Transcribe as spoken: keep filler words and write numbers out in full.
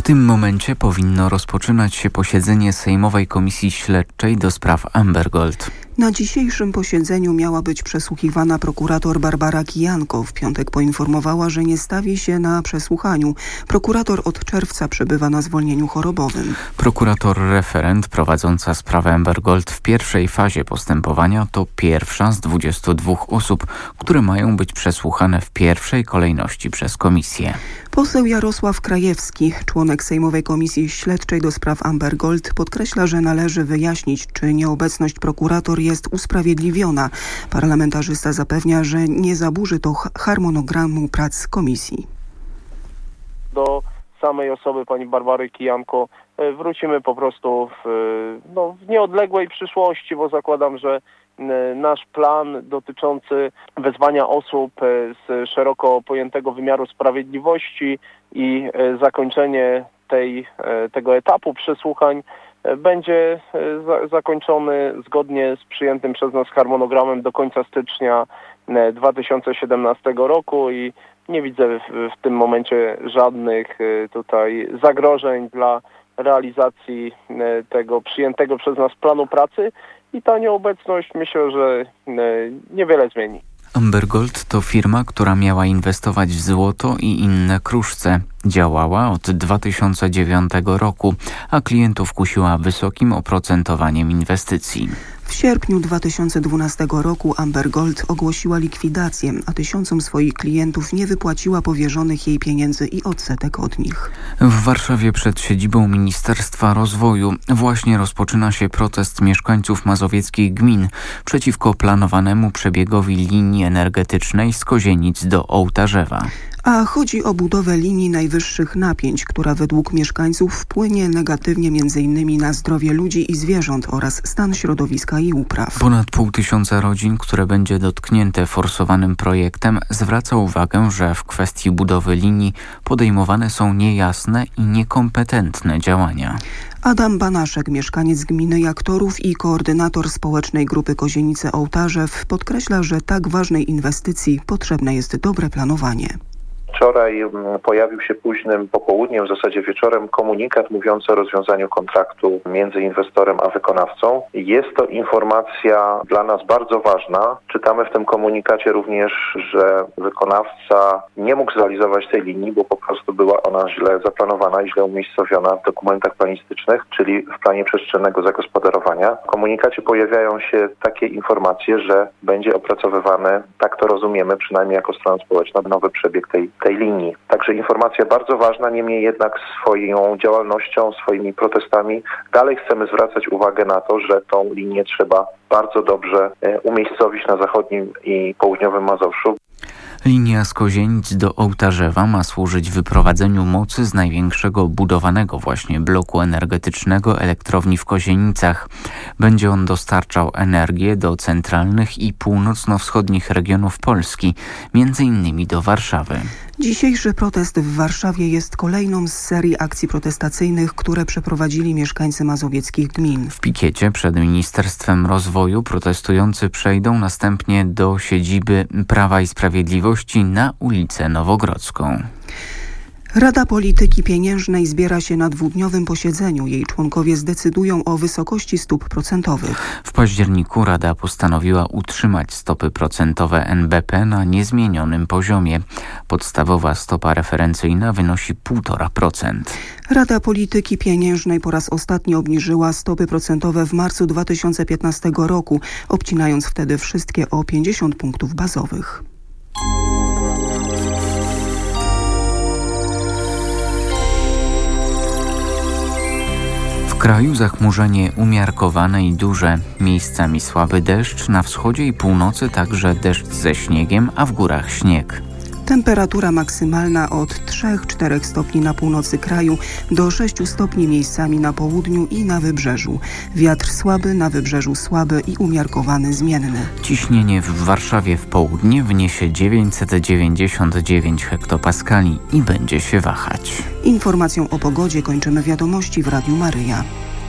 tym momencie powinno rozpoczynać się posiedzenie Sejmowej Komisji Śledczej do spraw Amber Gold. Na dzisiejszym posiedzeniu miała być przesłuchiwana prokurator Barbara Kijanko. W piątek poinformowała, że nie stawi się na przesłuchaniu. Prokurator od czerwca przebywa na zwolnieniu chorobowym. Prokurator referent prowadząca sprawę Amber Gold w pierwszej fazie postępowania to pierwsza z dwudziestu dwóch osób, które mają być przesłuchane w pierwszej kolejności przez komisję. Poseł Jarosław Krajewski, członek Sejmowej Komisji Śledczej do spraw Amber Gold, podkreśla, że należy wyjaśnić, czy nieobecność prokurator jest usprawiedliwiona. Parlamentarzysta zapewnia, że nie zaburzy to harmonogramu prac komisji. Do samej osoby pani Barbary Kijanko wrócimy po prostu w, no, w nieodległej przyszłości, bo zakładam, że nasz plan dotyczący wezwania osób z szeroko pojętego wymiaru sprawiedliwości i zakończenie tej, tego etapu przesłuchań będzie za, zakończony zgodnie z przyjętym przez nas harmonogramem do końca stycznia dwa tysiące siedemnastego roku i nie widzę w, w tym momencie żadnych tutaj zagrożeń dla realizacji tego przyjętego przez nas planu pracy i ta nieobecność myślę, że niewiele zmieni. Amber Gold to firma, która miała inwestować w złoto i inne kruszce. Działała od dwa tysiące dziewiątego roku, a klientów kusiła wysokim oprocentowaniem inwestycji. W sierpniu dwa tysiące dwunastego roku Amber Gold ogłosiła likwidację, a tysiącom swoich klientów nie wypłaciła powierzonych jej pieniędzy i odsetek od nich. W Warszawie przed siedzibą Ministerstwa Rozwoju właśnie rozpoczyna się protest mieszkańców mazowieckich gmin przeciwko planowanemu przebiegowi linii energetycznej z Kozienic do Ołtarzewa. A chodzi o budowę linii najwyższych napięć, która według mieszkańców wpłynie negatywnie między innymi na zdrowie ludzi i zwierząt oraz stan środowiska i upraw. Ponad pół tysiąca rodzin, które będzie dotknięte forsowanym projektem, zwraca uwagę, że w kwestii budowy linii podejmowane są niejasne i niekompetentne działania. Adam Banaszek, mieszkaniec gminy Jaktorów i koordynator społecznej grupy Kozienice-Ołtarzew, podkreśla, że tak ważnej inwestycji potrzebne jest dobre planowanie. Wczoraj pojawił się późnym popołudniem, w zasadzie wieczorem, komunikat mówiący o rozwiązaniu kontraktu między inwestorem a wykonawcą. Jest to informacja dla nas bardzo ważna. Czytamy w tym komunikacie również, że wykonawca nie mógł zrealizować tej linii, bo po prostu była ona źle zaplanowana i źle umiejscowiona w dokumentach planistycznych, czyli w planie przestrzennego zagospodarowania. W komunikacie pojawiają się takie informacje, że będzie opracowywany, tak to rozumiemy, przynajmniej jako strona społeczna, nowy przebieg tej tej linii. Także informacja bardzo ważna, niemniej jednak swoją działalnością, swoimi protestami dalej chcemy zwracać uwagę na to, że tą linię trzeba bardzo dobrze umiejscowić na zachodnim i południowym Mazowszu. Linia z Kozienic do Ołtarzewa ma służyć wyprowadzeniu mocy z największego budowanego właśnie bloku energetycznego elektrowni w Kozienicach. Będzie on dostarczał energię do centralnych i północno-wschodnich regionów Polski, między innymi do Warszawy. Dzisiejszy protest w Warszawie jest kolejną z serii akcji protestacyjnych, które przeprowadzili mieszkańcy mazowieckich gmin. W pikiecie przed Ministerstwem Rozwoju protestujący przejdą następnie do siedziby Prawa i Sprawiedliwości na ulicę Nowogrodzką. Rada Polityki Pieniężnej zbiera się na dwudniowym posiedzeniu. Jej członkowie zdecydują o wysokości stóp procentowych. W październiku Rada postanowiła utrzymać stopy procentowe N B P na niezmienionym poziomie. Podstawowa stopa referencyjna wynosi półtora procent. Rada Polityki Pieniężnej po raz ostatni obniżyła stopy procentowe w marcu dwa tysiące piętnastego roku, obcinając wtedy wszystkie o pięćdziesiąt punktów bazowych. W kraju zachmurzenie umiarkowane i duże. Miejscami słaby deszcz, na wschodzie i północy także deszcz ze śniegiem, a w górach śnieg. Temperatura maksymalna od trzech do czterech stopni na północy kraju do sześciu stopni miejscami na południu i na wybrzeżu. Wiatr słaby, na wybrzeżu słaby i umiarkowany zmienny. Ciśnienie w Warszawie w południe wyniesie dziewięćset dziewięćdziesiąt dziewięć hektopaskali i będzie się wahać. Informacją o pogodzie kończymy wiadomości w Radiu Maryja.